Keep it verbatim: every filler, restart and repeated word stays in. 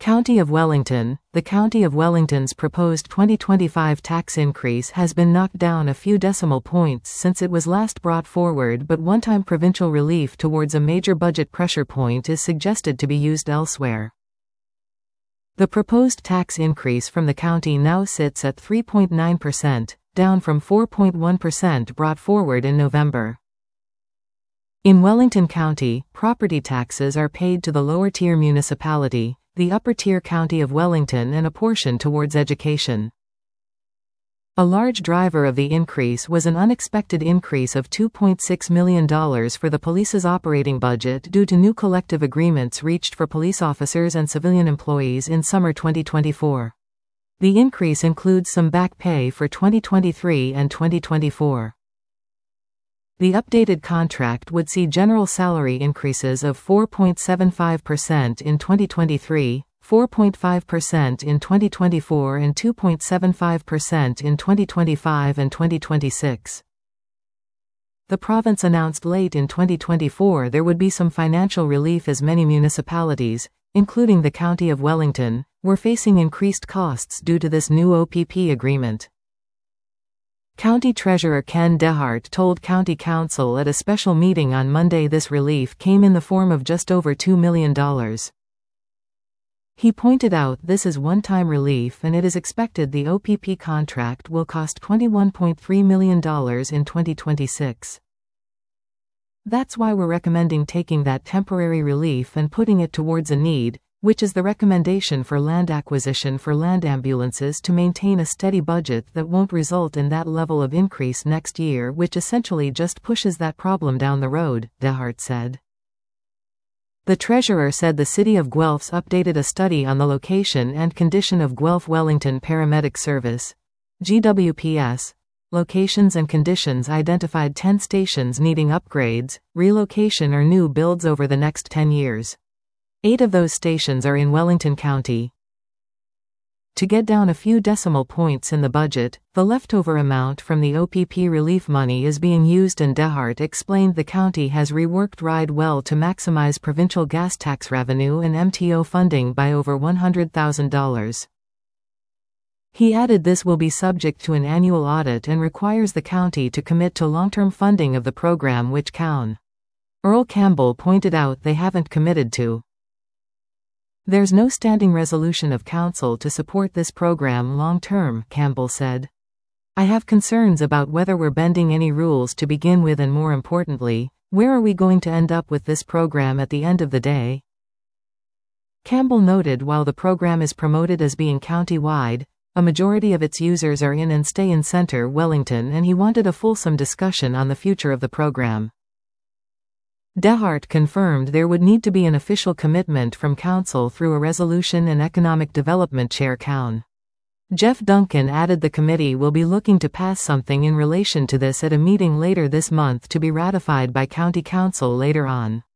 County of Wellington. The County of Wellington's proposed twenty twenty-five tax increase has been knocked down a few decimal points since it was last brought forward, but one-time provincial relief towards a major budget pressure point is suggested to be used elsewhere. The proposed tax increase from the county now sits at three point nine percent, down from four point one percent brought forward in November. In Wellington County, property taxes are paid to the lower-tier municipality, the upper-tier County of Wellington, and a portion towards education. A large driver of the increase was an unexpected increase of two point six million dollars for the police's operating budget due to new collective agreements reached for police officers and civilian employees in summer twenty twenty-four. The increase includes some back pay for twenty twenty-three and twenty twenty-four. The updated contract would see general salary increases of four point seven five percent in twenty twenty-three, four point five percent in twenty twenty-four and two point seven five percent in twenty twenty-five and twenty twenty-six. The province announced late in twenty twenty-four there would be some financial relief as many municipalities, including the County of Wellington, were facing increased costs due to this new O P P agreement. County Treasurer Ken Dehart told County Council at a special meeting on Monday this relief came in the form of just over two million dollars. He pointed out this is one-time relief and it is expected the O P P contract will cost twenty-one point three million dollars in twenty twenty-six. That's why we're recommending taking that temporary relief and putting it towards a need, which is the recommendation for land acquisition for land ambulances to maintain a steady budget that won't result in that level of increase next year, which essentially just pushes that problem down the road, Dehart said. The treasurer said the City of Guelph's updated a study on the location and condition of Guelph Wellington Paramedic Service, G W P S. Locations and conditions identified ten stations needing upgrades, relocation or new builds over the next ten years. Eight of those stations are in Wellington County. To get down a few decimal points in the budget, the leftover amount from the O P P relief money is being used, and Dehart explained the county has reworked Ride Well to maximize provincial gas tax revenue and M T O funding by over one hundred thousand dollars. He added this will be subject to an annual audit and requires the county to commit to long-term funding of the program, which Coun. Earl Campbell pointed out they haven't committed to. There's no standing resolution of council to support this program long-term, Campbell said. I have concerns about whether we're bending any rules to begin with, and more importantly, where are we going to end up with this program at the end of the day? Campbell noted while the program is promoted as being county-wide, a majority of its users are in and stay in Centre Wellington, and he wanted a fulsome discussion on the future of the program. Dehart confirmed there would need to be an official commitment from Council through a resolution, and Economic Development Chair Coun. Jeff Duncan added the committee will be looking to pass something in relation to this at a meeting later this month to be ratified by County Council later on.